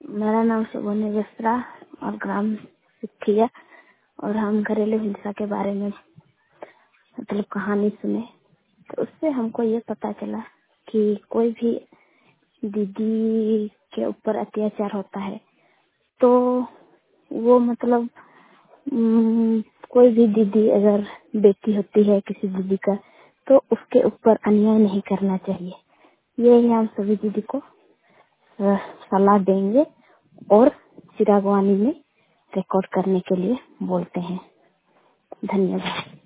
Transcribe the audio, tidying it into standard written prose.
मेरा नाम सुबोनी मिश्रा और ग्राम सिथिया। और हम घरेलू हिंसा के बारे में मतलब कहानी सुने, तो उससे हमको ये पता चला कि कोई भी दीदी के ऊपर अत्याचार होता है तो वो मतलब कोई भी दीदी अगर बेटी होती है किसी दीदी का तो उसके ऊपर अन्याय नहीं करना चाहिए। ये हम सभी दीदी को सलाह देंगे और चिरागवानी में रिकॉर्ड करने के लिए बोलते हैं। धन्यवाद।